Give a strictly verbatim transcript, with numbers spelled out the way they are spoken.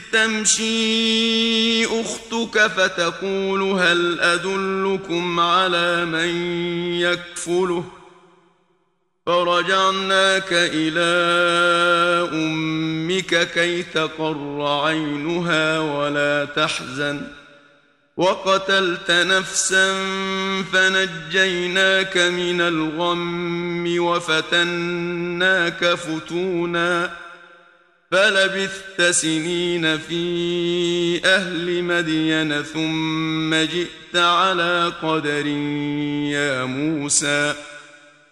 تمشي أختك فتقول هل أدلكم على من يكفله فرجعناك إلى أمك كي تقر عينها ولا تحزن وقتلت نفسا فنجيناك من الغم وفتناك فتونا فلبثت سنين في أهل مدين ثم جئت على قدر يا موسى